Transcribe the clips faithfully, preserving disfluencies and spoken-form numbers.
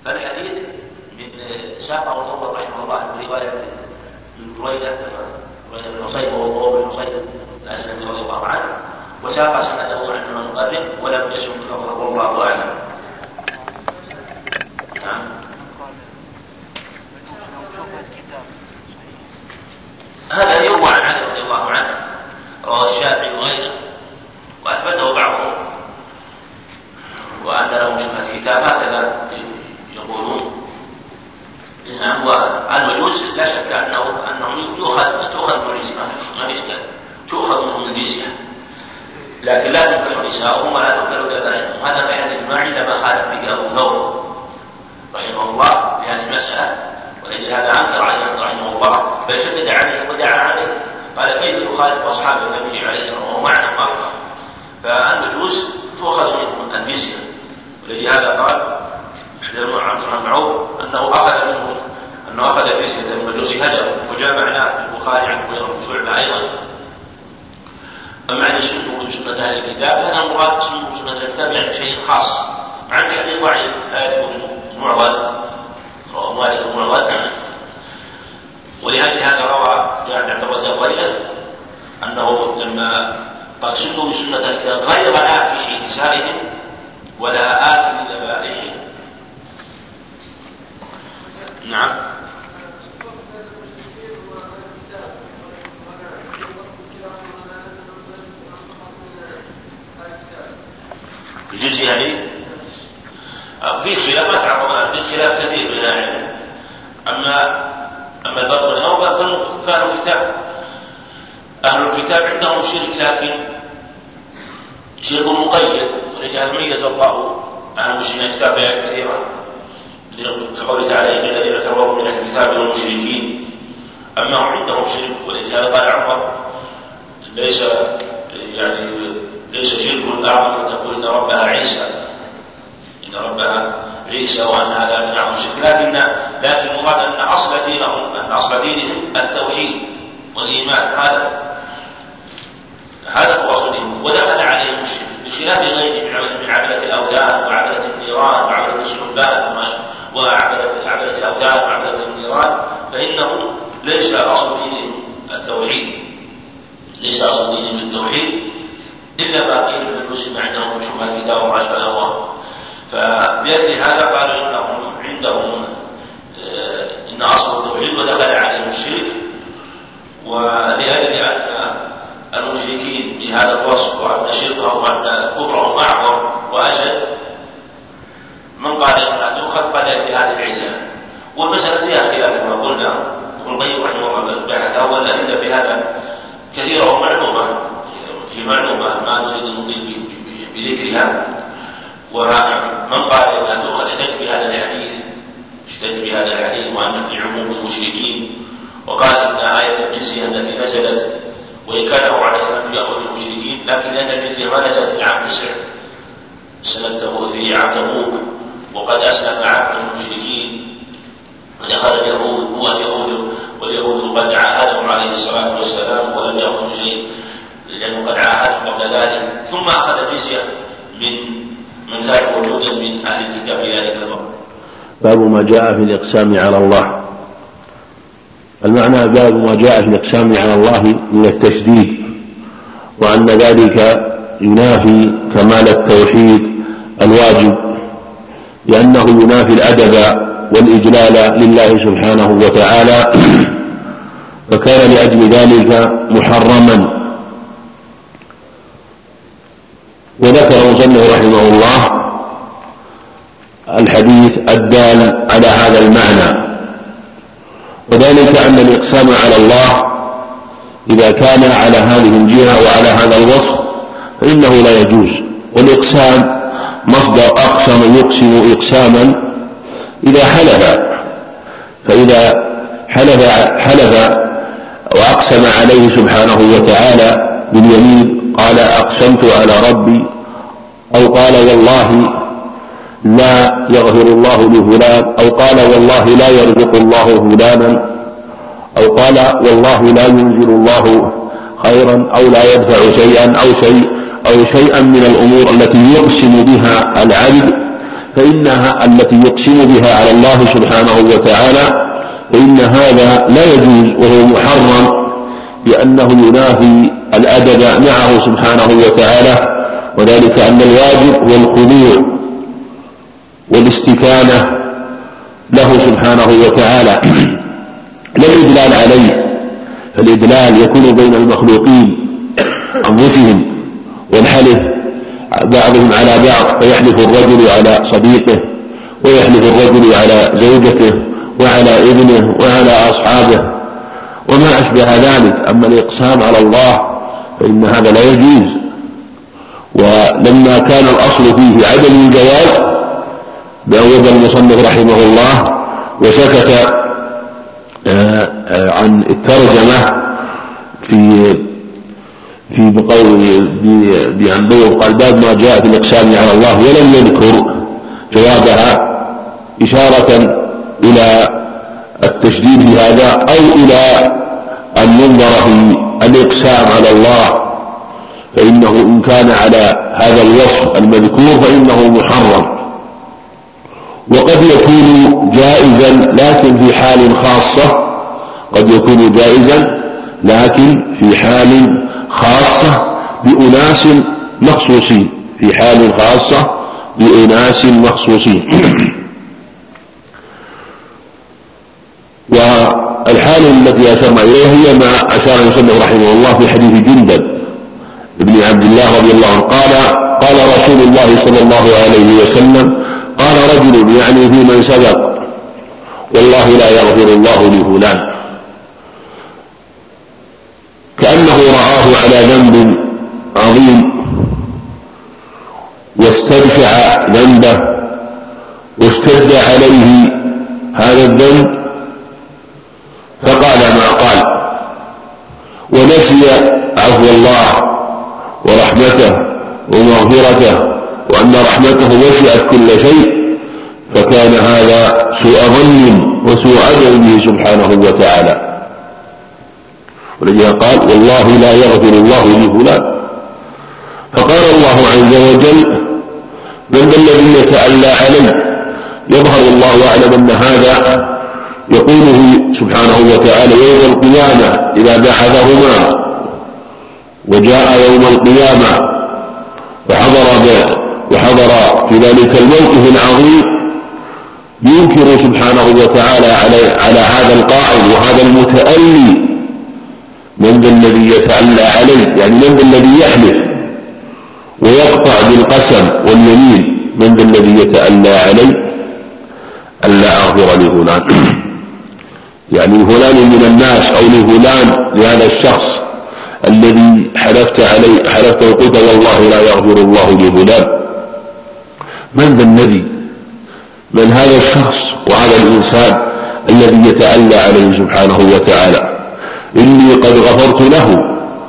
فالحديث من ساقه الأول رحمه الله من رواية من بريدة بريدة بن حصيب وهو بن حصيب الأسلمي رضي الله عنه، وساق سنده عن المقرب ولم يسم فضله والله أعلم. نعم. هذا يروى عن علي رضي الله عنه، رواه الشافعي وغيره وأثبته بعضهم، وأن له شبهة كتاب، هكذا يقولون. نعم. والمجوس لا شك أنه أنهم يؤخذ تؤخذ من الجزية، ما في إشكال، تؤخذ منهم الجزية، لكن لا تنكح نساؤهم ولا تنكح ذبائحهم. هذا محل إجماع لما خالف فيه أبو ثور رحمه الله في هذه المسألة، ولأجل هذا أنكر عليه رحمه الله، بل شدد عليه ودعا عليه، قال كيف يخالف أصحاب النبي عليه الصلاة والسلام وهو معنى ما. فالمجوس تؤخذ منهم الجزية، ولأجل هذا قال عبد الرحمن معروف أنه أخذ منه أنه أخذ جزية المجوس هجر، وجاء معناه في البخاري عن مغيرة بن شعبة أيضا. أما عن سنة سنة أهل الكتاب هذا مراد سنة أهل الكتاب يعني شيء خاص، مع أن الحديث ضعيف لا يثبت معضل، رواه مالك معضل. ولهذا هذا روى جاء عند الرزاق وغيره أنه لما قال سنوا بسنة أهل الكتاب غير آكل نسائهم ولا آكل ذبائحهم. نعم. الجزية هذه في خلاف، ما تعرض في خلاف كثير من العلم. أما أما الفرق الأول فأهل الكتاب أهل الكتاب عندهم شرك، لكن شرك مقيد، ولذلك ميز الله أهل المشركين كتاب آيات كثيرة كقوله تعالى إن الذين كفروا من الكتاب والمشركين. أما هم عندهم شرك، ولذلك قال عمر ليس يعني ليس شرك أعظم أن تقول إن ربها عيسى إن ربها عيسى وأن هذا من أعظم شرك، لكن لكن المراد أن أصل دينهم أن أصل دينهم التوحيد والإيمان، هذا هذا هو أصل دينهم، ودخل عليهم الشرك بخلاف غيرهم من عبدة الأوثان وعبدة النيران وعبدة السلبان وعبدة الأوثان وعبدة النيران، فإنه ليس أصل دينهم التوحيد، ليس أصل دينهم التوحيد إلا ما قيل من المسلم عندهم شبهة كتاب وما أشبه الله. فبأجل هذا قالوا إنهم عندهم إن أصل التوحيد ودخل عليهم الشرك، ولأجل أن المشركين بهذا الوصف وأن شركهم وأن كفرهم أعظم وأشد من قال إنها تؤخذ قال في هذه العلة. والمسألة فيها خلاف كما قلنا، ابن القيم رحمه الله بحث أول الأدلة في هذا كثيرة ومعلومة في معلومة ما نريد المطيل بذكرها. ومن قال إنها تؤخذ احتج بهذا الحديث احتج بهذا الحديث وأن في عموم المشركين، وقال إن آية الجزية التي نزلت وإن كان هو عليه السلام يأخذ المشركين، لكن لأن الجزية ما نزلت في العام التاسع سنته في عام تبوك، وقد أسلم عبد المشركين ودخل اليهود واليهود واليهود قد عاهدهم عليه الصلاة والسلام ولم يأخذوا شيء لأنه قد عاهدهم قبل ذلك، ثم أخذ جزية من من ذلك وجودا من أهل الكتاب في ذلك الوقت. باب ما جاء في الإقسام على الله. المعنى باب ما جاء في الإقسام على الله من التشديد، وأن ذلك ينافي كمال التوحيد الواجب، لأنه ينافي الأدب والإجلال لله سبحانه وتعالى، فكان لأجل ذلك محرما. وذكر مصنف رحمه الله الحديث الدال على هذا المعنى، وذلك أن الإقسام على الله إذا كان على هذه الجهة وعلى هذا الوصف فإنه لا يجوز. والإقسام مصدر أقسم يقسم إقساما إذا حلف، فإذا حلف حلف وأقسم عليه سبحانه وتعالى باليمين قال أقسمت على ربي، أو قال والله لا يغفر الله لفلان، أو قال والله لا يرزق الله فلانا، أو قال والله لا ينزل الله خيرا، أو لا يدفع شيئا أو شيء أو شيئا من الأمور التي يقسم بها العبد، فإنها التي يقسم بها على الله سبحانه وتعالى، فإن هذا لا يجوز وهو محرم، لأنه ينافي الأدب معه سبحانه وتعالى، وذلك أن الواجب هو الخضوع والاستكانة له سبحانه وتعالى لا الإدلال عليه. فالإدلال يكون بين المخلوقين أنفسهم، والحلف بعضهم على بعض، فيحلف الرجل على صديقه، ويحلف الرجل على زوجته وعلى ابنه وعلى أصحابه وما أشبه ذلك. أما الإقسام على الله فإن هذا لا يجوز، ولما كان الأصل فيه عدم الجواز بأوجب المصنف رحمه الله وسكت عن الترجمة في في بقول بأن قال باب ما جاء في الإقسام على الله، ولم يذكر جوابها إشارة إلى التشديد بهذا أو إلى النظر في الإقسام على الله، فإنه إن كان على هذا الوصف المذكور فإنه محرم، وقد يكون جائزا لكن في حال خاصة، قد يكون جائزا لكن في حال خاصة بأناس مخصوصين، في حال خاصة بأناس مخصوصين. والحال التي أشرنا إليها هي ما أشار المصنف رحمه الله في حديث جندب ابن عبد الله رضي الله عنه قال قال رسول الله صلى الله عليه وسلم قال رجل يعني في من سبق والله لا يغفر الله لفلان، كأنه رآه على ذنب عظيم واستدفع ذنبه واشتد عليه هذا الذنب فقال ما قال، ونسي عفو الله ورحمته ومغفرته وأن رحمته وسعت كل شيء، فكان هذا سوء ظن وسوء أدب به سبحانه وتعالى. ولذا قال والله لا يغفر الله لفلان، فقال الله عز وجل من ذا الذي يتألى عليه؟ يظهر الله أعلم أن هذا يقوله سبحانه وتعالى يوم القيامة إذا بعثهما وجاء يوم القيامة وحضر وحضر في ذلك الموقف العظيم، ينكر سبحانه وتعالى على, على هذا القائل وهذا المتألي من ذا الذي يتألى عليه، يعني من ذا الذي يحلف ويقطع بالقسم واليمين، من ذا الذي يتألى عليه ألا أغفر لفلان يعني فلان من الناس أو لفلان لهذا الشخص الذي حلفت عليه حلفت وقلت والله لا يغفر الله لفلان. من ذا الذي من هذا الشخص وهذا الإنسان الذي يتألى عليه سبحانه وتعالى؟ إني قد غفرت له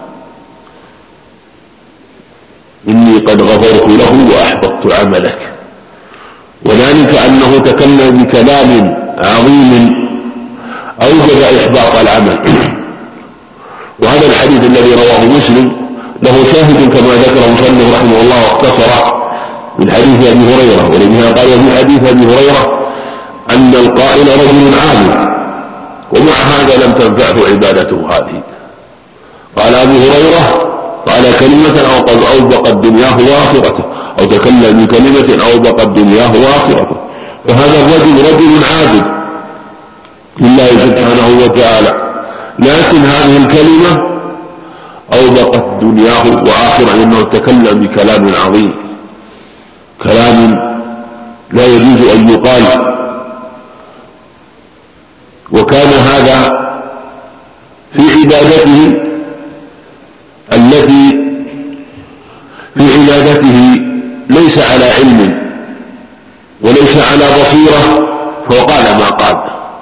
إني قد غفرت له وأحبطت عملك. وذلك أنه تكلم بكلام عظيم أوجب إحباط العمل. وهذا الحديث الذي رواه مسلم له شاهد كما ذكره المصنف رحمه الله واختصر من حديث أبي هريرة، ولذلك قال في حديث أبي هريرة أن القائل رجل عابد ومع هذا لم تنفعه عبادته هذه. قال أبو هريرة قال كلمة أوبقت دنياه وآخرته، أو تكلم بكلمة أوبقت دنياه وآخرته، فهذا الرجل رجل عابد لله سبحانه وتعالى، لكن هذه الكلمة أوبقت دنياه وآخرته لأنه تكلم بكلام عظيم، كلام لا يجوز أن يقال. وكان هذا في عبادته التي في عبادته ليس على علم وليس على بصيرة فقال ما قال.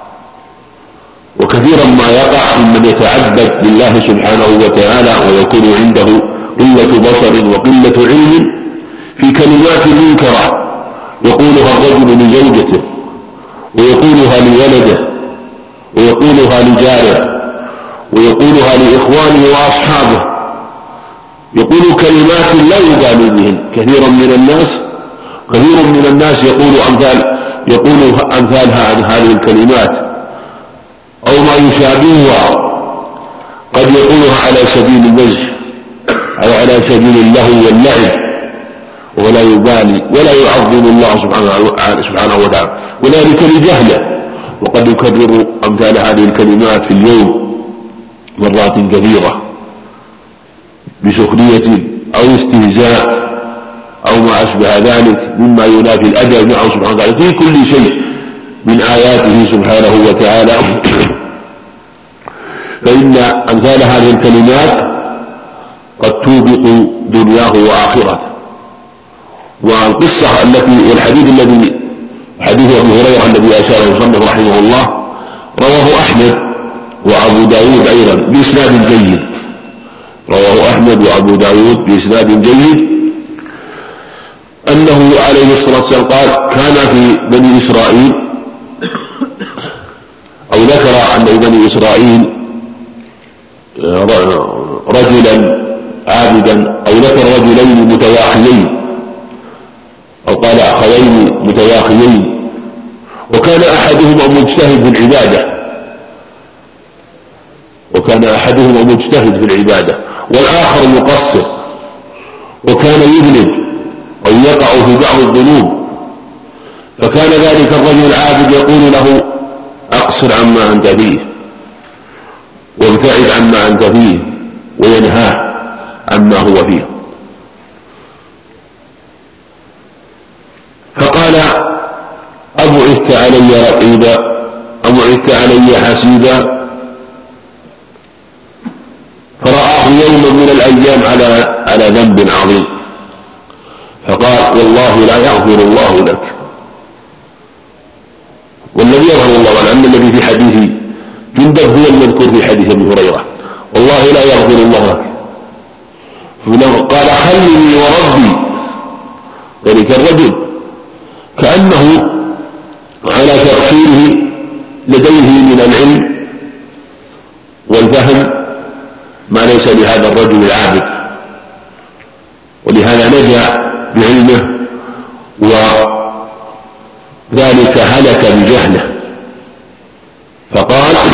وكثيرا ما يقع ممن يتعبد لله سبحانه وتعالى ويكون عنده قلة بصر وقلة علم في كلمات منكرة يقولها الرجل لزوجته ويقولها لولده ويقولها لجاره ويقولها لإخوانه وأصحابه، يقول كلمات لا يبالي بهن. كثير من الناس كثير من الناس الناس يقول أمثال يقول أمثال هذه الكلمات أو ما يشابهها، قد يقولها على سبيل المزح أو على سبيل اللهو واللعب ولا يبالي ولا يعظم الله سبحانه وتعالى، وذلك لجهله. وقد يكرر أمثال هذه الكلمات في اليوم مرات كثيرة بسخرية أو استهزاء أو ما أشبه ذلك مما ينافي الأدب معه سبحانه وتعالى في كل شيء من آياته سبحانه وتعالى. فإن أمثال هذه الكلمات قد توبق دنياه وآخرته. والقصة التي والحديث الذي حديث أبي هريرة الذي أشار المصنف رحمه الله رواه أحمد وأبو داود أيضا بإسناد جيد، رواه أحمد وأبو داود بإسناد جيد أنه عليه الصلاة والسلام قال: كان في بني إسرائيل، أو ذكر أن بني إسرائيل رجلا عابدا، أو ذكر رجلين متواخيين، أو قال أخوين متواخيين، وكان أحدهما مجتهد في العبادة وكان أحدهما مجتهد في العبادة والآخر مقصر، وكان يذنب أو يقع في بعض الذنوب، فكان ذلك الرجل العابد يقول له: أقصر عما أنت فيه وابتعد عما أنت فيه، وينهاه عما هو فيه. فقال: أبعثت علي رقيبا أبعثت علي حسيبا؟ فرآه يوما من الأيام على على ذنب عظيم، فقال: والله لا يغفر الله لك. والذي يظهر الله عنه الذي في حديث جندب هو المذكور في حديث ابي هريره: والله لا يغفر الله لك. قال: خلني وربي. ذلك الرجل كأنه على تقصيره لديه من العلم والفهم ما ليس لهذا الرجل العابد، ولهذا نجا بعلمه وذلك هلك بجهله. فقال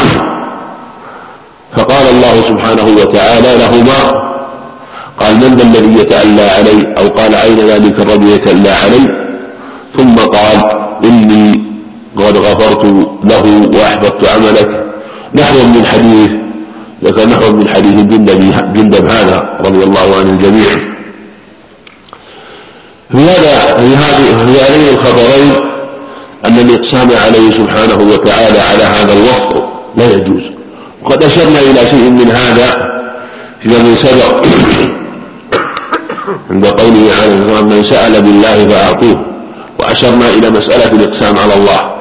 فقال الله سبحانه وتعالى لهما: قال: من ذا الذي يتألى علي؟ أو قال: أين ذلك الرجل يتألى علي؟ ثم قال: إني قد غفرت له وأحبطت عملك، نحو من حديث ذكر نحو من حديث جندب هذا رضي الله عن الجميع. في هذا في هذين الخبرين أن الإقسام عليه سبحانه وتعالى على هذا الوصف لا يجوز، وقد أشرنا إلى شيء من هذا فيما من سبق عند قوله عليه الصلاة والسلام: من سأل بالله فأعطوه، وأشرنا إلى مسألة الإقسام على الله.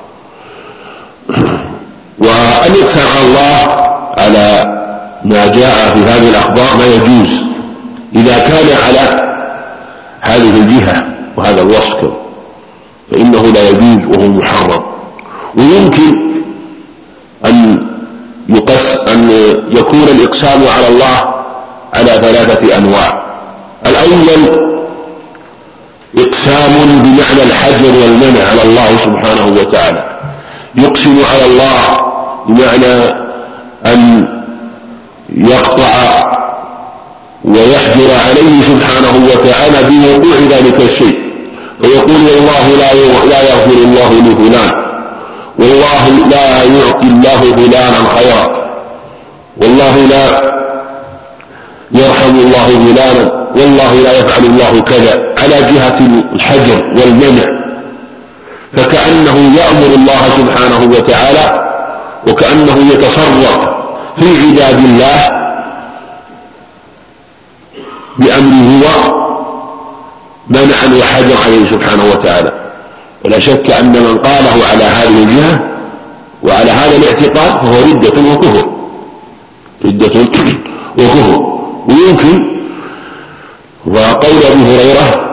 والإقسام على الله على ما جاء في هذه الأخبار لا يجوز إذا كان على هذه الجهة وهذا الوصف، فإنه لا يجوز وهو محرم. ويمكن أن يقص أن يكون الإقسام على الله على ثلاثة أنواع: الأول إقسام بمعنى الحجر والمنع على الله سبحانه وتعالى، يقسم على الله بمعنى أن يقطع ويحجر عليه سبحانه وتعالى بوقوع ذلك الشيء، فيقول: والله لا يغفر الله لفلان، والله لا يعطي الله فلانا خيرا، والله لا يرحم الله فلانا، والله لا يفعل الله كذا، على جهة الحجر والمنع. فكأنه يأمر الله سبحانه وتعالى وكأنه يتصرف في عباد الله بأمره هو منعا وحجر عليه سبحانه وتعالى. ولا شك أن من قاله على هذه الجهة وعلى هذا الاعتقاد فهو ردة وكفر ردة وكفر. ويمكن وقول أبي هريرة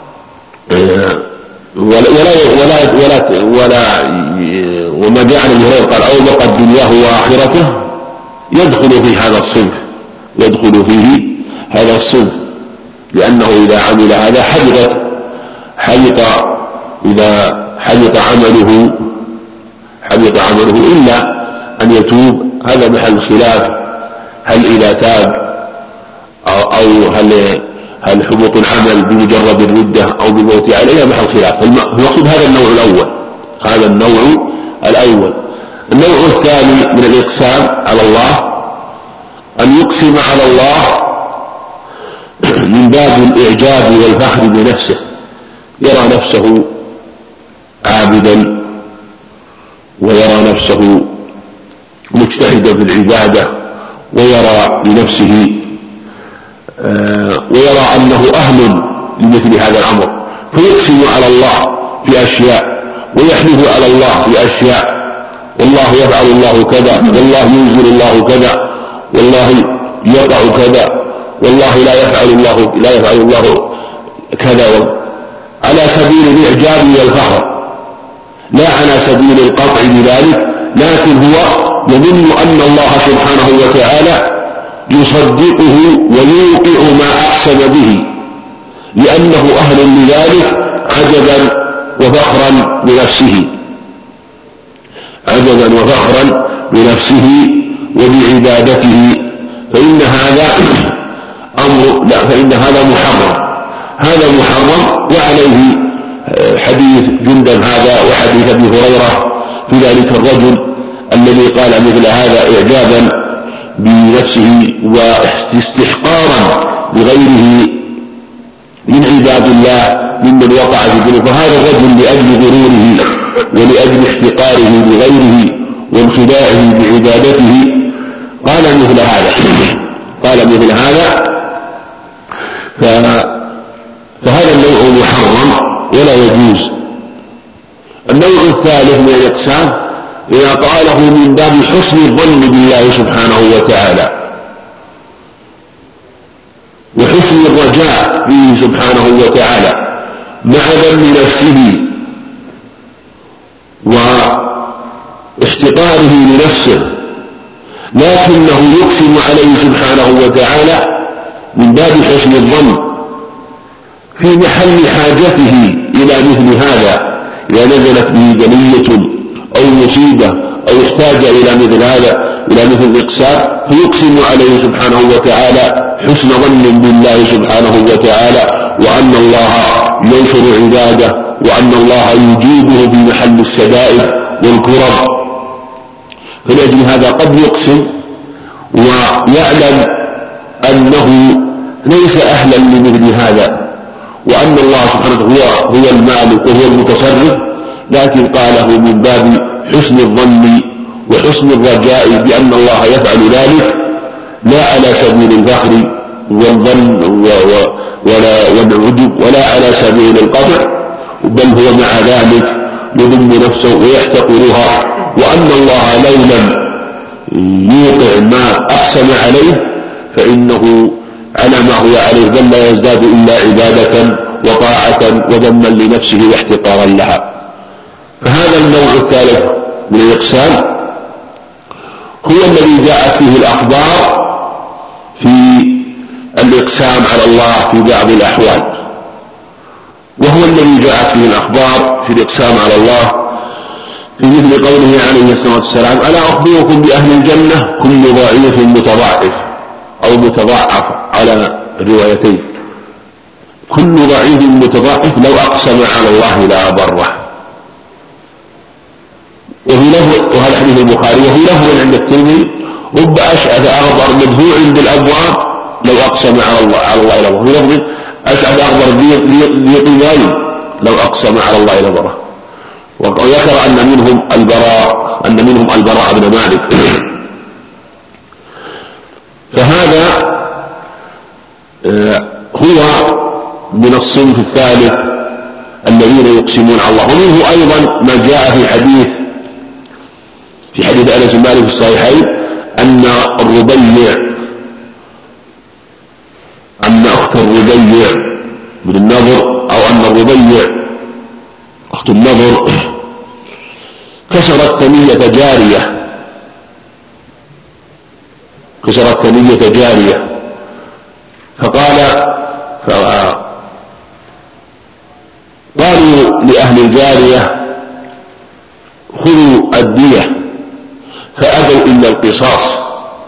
ولا ولا ولا ولا وما جاء عن أبي هريرة قال: أوبقت دنياه وآخرته، يدخل في هذا الصنف يدخل فيه هذا الصنف، لأنه إذا عمل هذا حبط حبط إذا حبط عمله حبط عمله إلا أن يتوب. هذا محل خلاف، هل إذا تاب أو هل هل حبط العمل بمجرد الردة أو بالموت عليها، محل خلاف. المقصود هذا النوع الأول هذا النوع الأول النوع الثاني من الإقسام على الله أن يقسم على الله من باب الإعجاب والفخر بنفسه، يرى نفسه عابدا ويرى نفسه مجتهدا في العبادة، ويرى لنفسه آه ويرى أنه أهل لمثل هذا الأمر، فيقسم على الله في أشياء ويحلف على الله في أشياء، والله يفعل الله كذا، والله ينزل الله كذا، والله يقع كذا، والله لا يفعل الله لا يفعل الله كذا، على سبيل الإعجاب والفخر، لا على سبيل القطع بذلك، لكن هو يظن أن الله سبحانه وتعالى يصدقه ويوقع ما أقسم به، لأنه أهل لذلك عجبا وفخرا بنفسه عجبا وفخرا بنفسه وبعبادته، فإن هذا أمر لا فإن هذا محرم هذا محرم وعليه حديث جندب هذا وحديث أبي هريرة في ذلك الرجل الذي قال مثل هذا إعجابا بنفسه واستحقارا بغيره من عباد الله ممن وقع في الذنوب. فهذا الرجل لأجل غروره ولأجل احتقاره بغيره وانخداعه بعبادته قال مثل هذا قال مثل هذا فهذا النوع محرم ولا يجوز. النوع الثالث من الإقسام إذا قاله من باب حسن الظن بالله سبحانه وتعالى وحسن الرجاء به سبحانه وتعالى مع ذم نفسه واحتقاره لنفسه، لكنه يقسم عليه سبحانه وتعالى من باب حسن الظن في محل حاجته إلى مثل هذا، إذا نزلت به بلية أو مصيبة أو احتاج إلى مثل هذا إلى مثل الإقسام، فيقسم عليه سبحانه وتعالى حسن ظن بالله سبحانه وتعالى، وأن الله ينصر عباده، وأن الله يجيبه في محل الشدائد والكرب. فلأجل هذا قد يقسم ويعلم أنه ليس أهلا لمثل هذا، وأن الله سبحانه هو هو المالك وهو المتصرف، لكن قاله من باب حسن الظن وحسن الرجاء بأن الله يفعل ذلك، لا على سبيل الفخر والظن ولا والعجب ولا على سبيل القطع، بل هو مع ذلك يذم نفسه ويحتقرها، وأن الله لو لم يوقع ما أقسم عليه فإنه على ما هو عليه بل لا يزداد إلا عبادة وطاعة وذما لنفسه واحتقارا لها. فهذا النوع الثالث من الإقسام هو الذي جاءت فيه الأخبار في الإقسام على الله في بعض الأحوال، وهو الذي جاءت فيه الأخبار في الإقسام على الله في مثل قوله عليه الصلاة والسلام: ألا أخبركم بأهل الجنة كل ضعيف متضاعف أو متضاعف على الروايتين، كل ضعيف متضاعف لو أقسم على الله لا أبره. وفي لفظ وهذا حديث البخاري، وفي لفظ عند الترمذي: رب أشعث أغبر مدفوع بالأبواب لو أقسم على الله على الله لا أبره. في لفظ أشعث أغبر ذي طوال لو أقسم على الله لا أبره. وذكر أن منهم البراء أن منهم البراء بن مالك. فهذا هو من الصنف الثالث الذين يقسمون على الله. ومنه أيضا ما جاء في حديث في حديث أنس بن مالك في الصحيحين أن الربيع أن أخت الربيع بن النضر أو أن الربيع أخت النضر كسرت ثنية جارية كسرت ثنية جارية فقال قالوا لأهل الدية فأبوا إلا القصاص.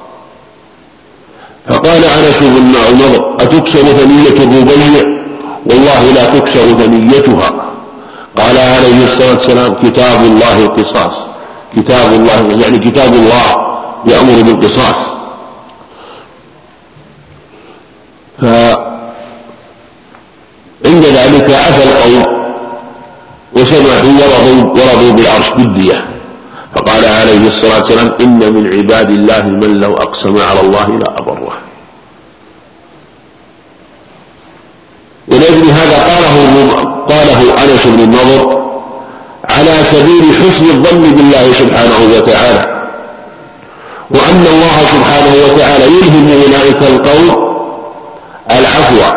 فقال أنس بن عمر: أتكسر ثنية الربيع؟ والله لا تكسر ثنيتها. قال عليه الصلاة والسلام: كتاب الله القصاص. كتاب الله يعني كتاب الله يأمر بالقصاص. فعند ذلك عفى القوم وسمحوا ورضوا, ورضوا بالعرش بالدية. فقال عليه الصلاة والسلام: إن من عباد الله من لو أقسم على الله لا أبره. ولأجل هذا قاله, قاله أنس بن النضر على سبيل حسن الظن بالله سبحانه وتعالى، وأن الله سبحانه وتعالى يلهم أولئك القوم العفو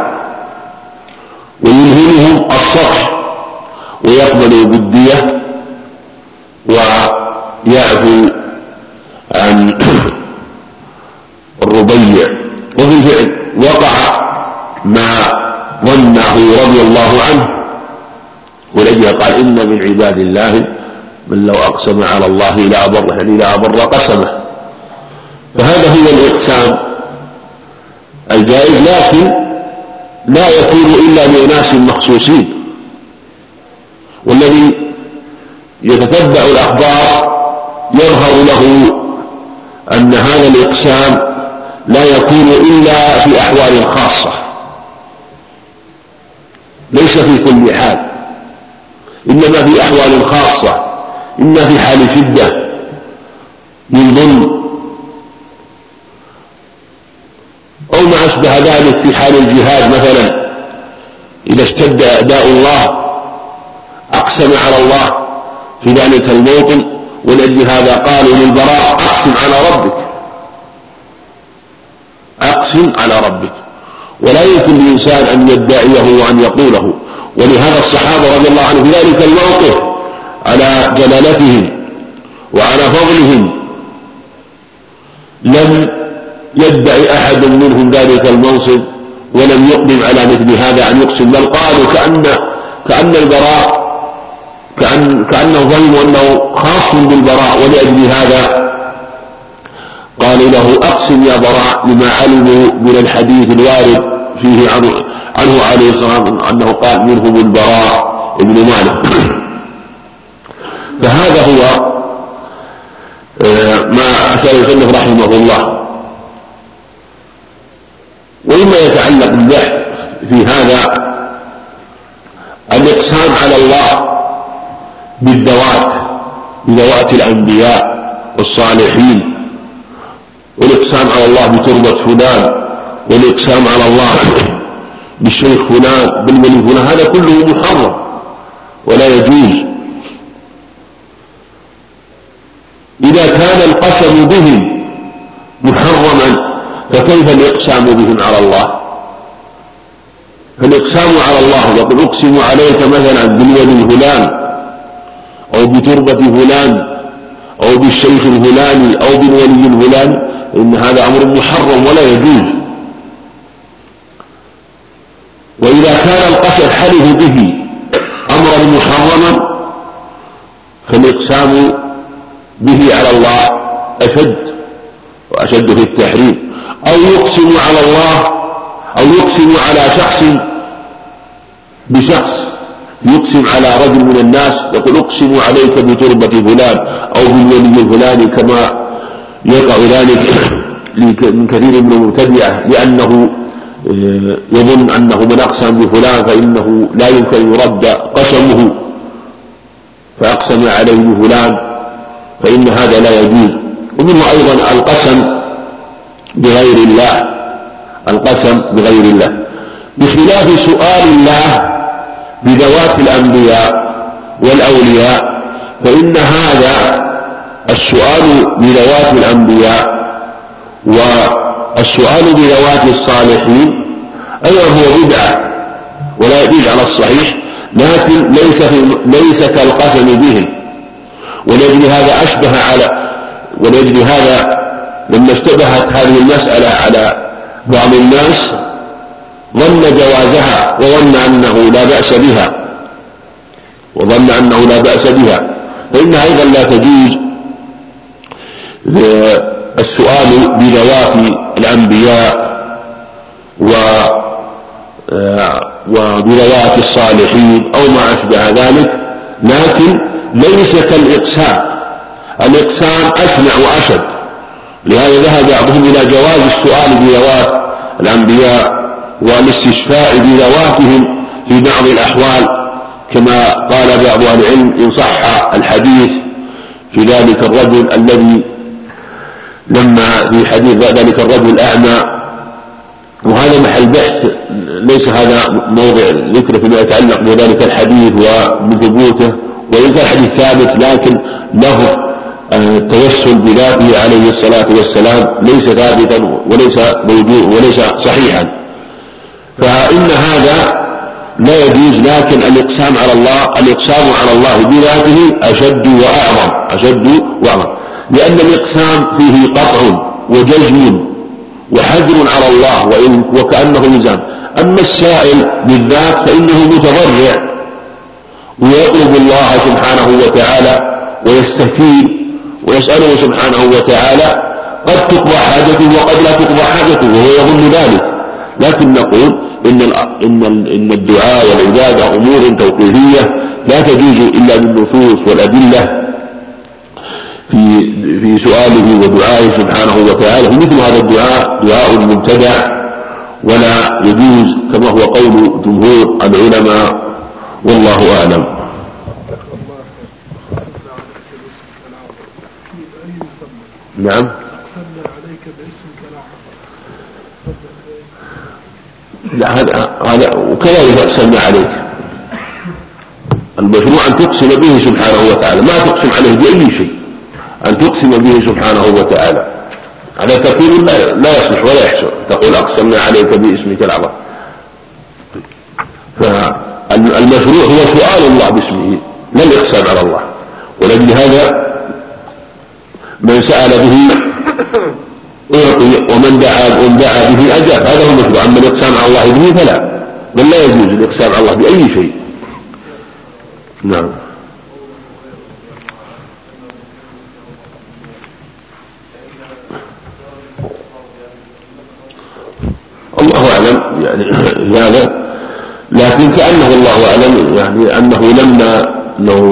ويلهمهم الصفح ويقبل بالدية ويعفو عن الربيع. وفي الفعل وقع ما ظنه رضي الله عنه، ولجه قال: إن من عباد الله من لو أقسم على الله لا أبره، يعني لا أبر قسمه. فهذا هو الإقسام الجائز، لكن لا يكون إلا لأناس مخصوصين. والذي يتتبع الأخبار يظهر له أن هذا الإقسام لا يكون إلا في أحوال خاصة، ليس في كل حال، إنما في أحوال خاصة، إما في حال شدة من ظلم، أو ما أشبه ذلك في حال الجهاد مثلا، إذا اشتد أعداء الله أقسم على الله في ذلك الموطن، ولأجل هذا قالوا للبراء: أقسم على ربك، أقسم على ربك. ولا يمكن للإنسان أن يدعيه وأن يقوله. ولهذا الصحابة رضي الله عنهم في ذلك الموقف على جلالتهم وعلى فضلهم لم يدعي أحد منهم ذلك المنصب ولم يقدم على مثل هذا أن يقسم، بل قالوا كأن, كأن البراء كأن كأنه ظنوا أنه خاص بالبراء، ولأجل هذا قالوا له: أقسم يا براء، لما علموا من الحديث الوارد فيه عنه, عنه عليه الصلاة والسلام أنه قال: منهم البراء ابن مالك. فهذا هو ما أشار المصنف رحمه الله. ومما يتعلق بالبحث في هذا الإقسام على الله بالذوات، بذوات الأنبياء والصالحين، والإقسام على الله بتربة فلان، والإقسام على الله بالشيخ فلان، بالولي فلان، هذا كله محرم ولا يجوز. إذا كان القسم بهم محرما فكيف الإقسام بهم على الله؟ فالإقسام على الله يقول: أقسم عليك مثلا بالولي فلان أو بتربة فلان أو بالشيخ الفلاني أو بالولي الفلاني، إن هذا أمر محرم ولا يجوز. وإذا كان القسم حلف به أمرا محرما فالإقسام به على الله أشد وأشد في التحريم. أو يقسم على الله أو يقسم على شخص بشخص، يقسم على رجل من الناس يقول: أقسم عليك بتربة فلان أو بالولي الفلاني، كما يقع ذلك من كثير من المبتدعة، لأنه يظن أنه من أقسم بفلان فإنه لا يمكن يرد قسمه، فأقسم عليه بفلان، فإن هذا لا يجوز. ومنه أيضا القسم بغير الله، القسم بغير الله، بخلاف سؤال الله بذوات الأنبياء والأولياء، فإن هذا السؤال بذوات الأنبياء والسؤال بذوات الصالحين أيضا هو بدعة ولا يجوز على الصحيح، لكن ليس, ليس كالقسم بهم. ولأجل هذا أشبه على ولأجل هذا لما اشتبهت هذه المسألة على بعض الناس ظن جوازها وظن أنه لا بأس بها وظن أنه لا بأس بها فإنها أيضا لا تجوز السؤال بذوات الأنبياء وبذوات الصالحين أو ما أشبه ذلك، لكن ليس كالإقسام. الإقسام أسمع وأشد، لهذا ذهب بعضهم إلى جواز السؤال بذوات الأنبياء والاستشفاء بذواتهم في بعض الأحوال، كما قال بعض أهل العلم إن صح الحديث في ذلك الرجل الذي لما في حديث ذلك الرجل الأعمى، وهذا محل بحث ليس هذا موضع ذكر فيما يتعلق بذلك الحديث وبثبوته، وإن كان الحديث ثابت لكن له التوسل بذاته عليه الصلاة والسلام ليس ثابتا وليس موجود وليس صحيحا، فإن هذا لا يجوز. لكن الإقسام على الله الإقسام على الله بذاته أشد وأعظم أشد وأعظم، لأن الإقسام فيه قطع وجزم وحجر على الله وكأنه إلزام. أما السائل بالذات فإنه متضرع ويطلب الله سبحانه وتعالى ويستكين ويسأله سبحانه وتعالى، قد تقضى حاجته وقد لا تقضى حاجته وهو يظن ذلك. لكن نقول إن إن إن الدعاء والعبادة أمور توقيفية لا تجوز إلا بالنصوص والأدلة في في سؤاله ودعائه سبحانه وتعالى. مثل هذا الدعاء دعاء مبتدع ولا يجوز كما هو قول جمهور العلماء، والله أعلم. نعم. لا هذا هذا وكذلك أقسمنا عليك. المشروع أن تقسم به سبحانه وتعالى، ما تقسم عليه بأي شيء، أن تقسم به سبحانه وتعالى. هذا تقول لا, لا يصلح ولا يحسن، تقول أقسمنا عليك باسمك الأعظم. فالمشروع هو سؤال الله باسمه لا الإقسام على الله، ولكن هذا من سأل به أعطي ومن دعا ومن دعا به أجاب، هذا هو المشروع. أما الإقسام على الله به فلا، بل لا يجوز الإقسام على الله بأي شيء. نعم. الله أعلم يعني هذا، لكن كأنه الله أعلم يعني أنه لما أنه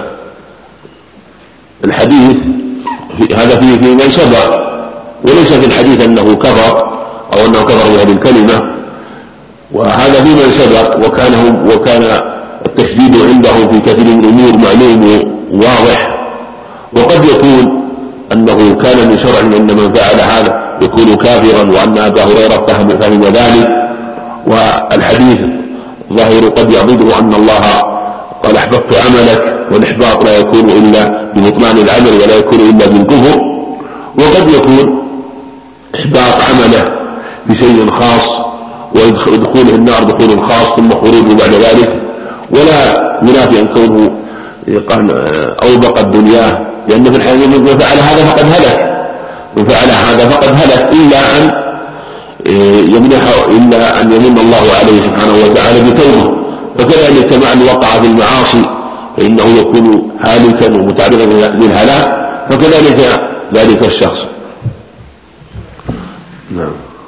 الحديث في هذا فيه في من سبق، وليس في الحديث أنه كفر أو أنه كفر بهذه الكلمة، وهذا في من سبق. وكان وكان التشديد عنده في كثير من الأمور معلوم واضح، وقد يكون أنه كان من شرع أن من فعل هذا يكون كافرا، وأن أبا هريرة فهم, فهم ذلك. والحديث ظاهر قد يضده أن الله قال أحببت عملك، والإحباط لا يكون إلا ببطلان العمل ولا يكون إلا بالكفر. وقد يكون إحباط عمله بشيء خاص ودخوله النار دخول خاص ثم خروجه بعد ذلك، ولا ينافي أن كونه قال أوبق الدنيا، لأن في الحقيقة من فعل هذا فقد هلك، من فعل هذا فقد هلك، إلا أن يمنح إلا أن يمن الله عليه سبحانه وتعالى بتوبة. فكذلك مع أن وقع في المعاصي فإنه يكون هالكا ومتعرضا للهلاك، فكذلك ذلك الشخص. نعم.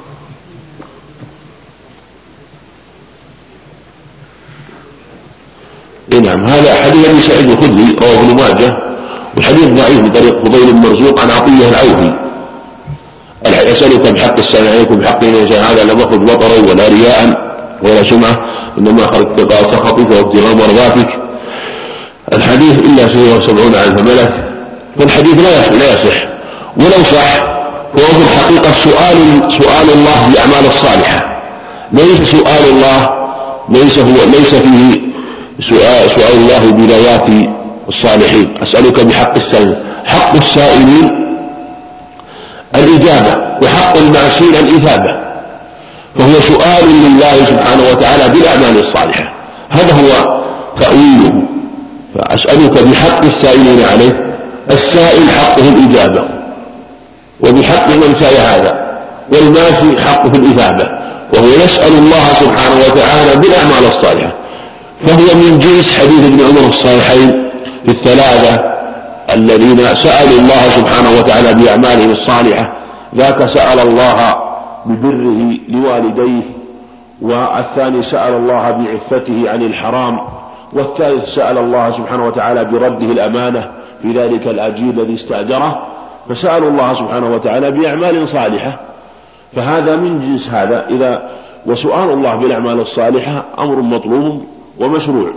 نعم. هذا حديث أبي سعيد الخدري رواه ابن ماجه، والحديث ضعيف من طريق فضيل المرزوق عن عطية العوفي. يسألك بحق السلام عليكم بحق هذا لم أخذ بطرا ولا رياء ولا سمعة، إنما أخذت ابتغاء سخطك وابتغاء مرضاتك. الحديث إلا سبعون وسبعون ألف ملك، فالحديث لا لا يصح، ولو صح فهو في الحقيقة سؤال سؤال الله بالأعمال الصالحة، ليس سؤال الله ليس هو ليس فيه سؤال سؤال الله بذوات الصالحين. أسألك بحق السائل، حق السائلين الإجابة وحق المعسين الإثابة، فهو سؤال لله سبحانه وتعالى بالأعمال الصالحة، هذا هو تأويله. فأسألك بحق السائلين عليه، السائل حقه الإجابة، وبحق من سأل هذا، والماشي حقه الإثابة، وهو يسأل الله سبحانه وتعالى بالأعمال الصالحة. فهو من جنس حديث ابن عمر الصحيحين في الثلاثة الذين سألوا الله سبحانه وتعالى بأعمالهم الصالحة، ذاك سأل الله ببره لوالديه، والثاني سأل الله بعفته عن الحرام، والثالث سأل الله سبحانه وتعالى برده الأمانة في ذلك الأجير الذي استأجره، فسألوا الله سبحانه وتعالى بأعمال صالحة، فهذا من جنس هذا. إذا وسؤال الله بالأعمال الصالحة أمر مطلوب ومشروع.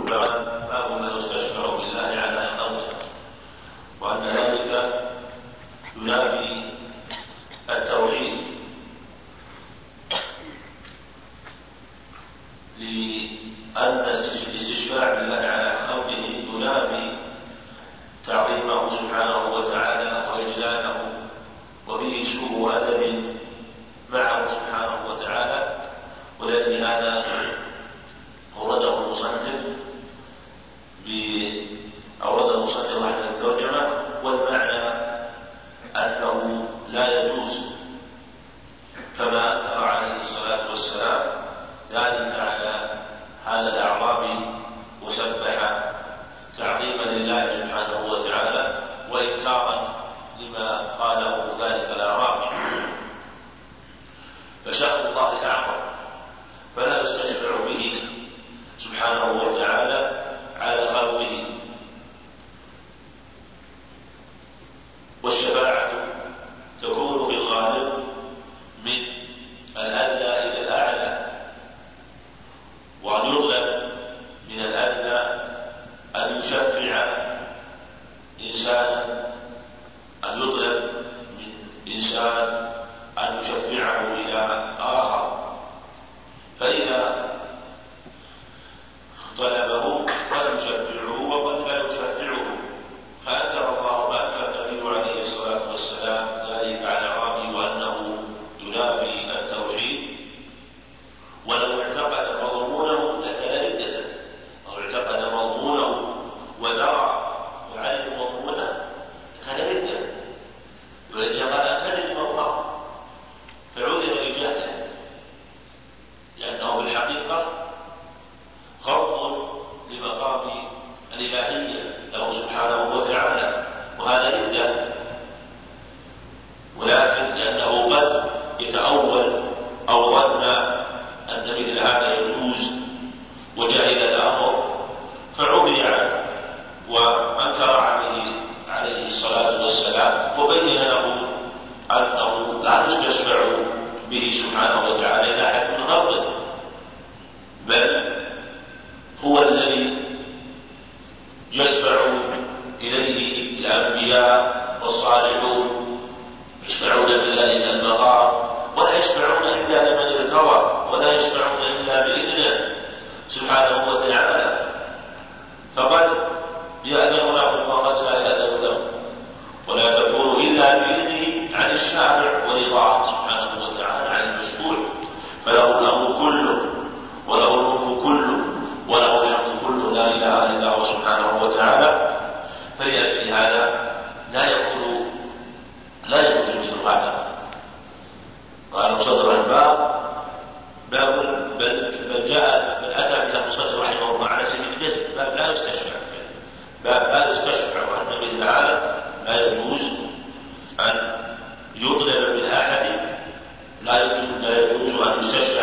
لأن الاستشفاع بالله على خلقه ينافي تعظيمه سبحانه وتعالى وإجلاله، وفيه سوء أدب معه سبحانه وتعالى، ولكن هذا أورده المصنف أورده المصنف رحمه الترجمة، والمعنى أنه لا يجوز كما ذكر عليه الصلاة والسلام ذلك على هذا الأعرابي مسبح تعظيما لله سبحانه وتعالى وإنكارا لما قاله ذلك الأعرابي، فشأن الله أعظم فلا يستشفع به سبحانه وتعالى على خلقه. والشفاعة تكون في الغالب من الأدنى إلى الأعلى، وأن يطلب من الأدنى أن يشفع إنسانا، أن يطلب من إنسان أن يشفعه إلى آخر، فإذا طلبه فلا يشفعه وقد لا يشفعه، فأنكر الله وأنكر النبي عليه الصلاة والسلام ذلك على الأعرابي وأنه ينافي التوحيد، ولو اعتقد مضمونه لكان ردة، أو اعتقد مضمونه ودرى وعلم مضمونه كان ردة، ولكن قال أكلم الله فعذر لجهله، لأنه بالحقيقة خرق لمقام الإلهية له سبحانه وتعالى، وهذا ردة، ولكن لأنه قد يتأول أو ظن أن مثل هذا يجوز وجهل الأمر فعبر عنه وأنكر عليه عليه الصلاة والسلام، وبين له أنه لا يستشفع به سبحانه وتعالى إلى أحد من خلقه، بل هو الذي يشفع إليه الأنبياء والصالحون، يشفعون بذلك المقام، ولا يشفعون إلا لمن ارتضى، ولا يشفعون إلا بإذنه سبحانه وتعالى، فقد يأذن لهم وقد لا يأذن لهم، ولا تكون إلا بإذنه عن الشافع ورضاه سبحانه وتعالى عن المشفوع، فله الأمر كله وله الملك كله وله الحمد كله، لا إله إلا هو سبحانه وتعالى. فلأجل هذا لا يكون لا يجوز مثل هذا. قال صدر الباب باب بل, بل جاء بل أتى بلا مصدر رحمه الله على سبيل الجزم، باب لا يستشفع، باب لا يستشفع، وأن مثل هذا لا يجوز أن يطلب من أحد، لا يجوز لا يجوز أن يستشفع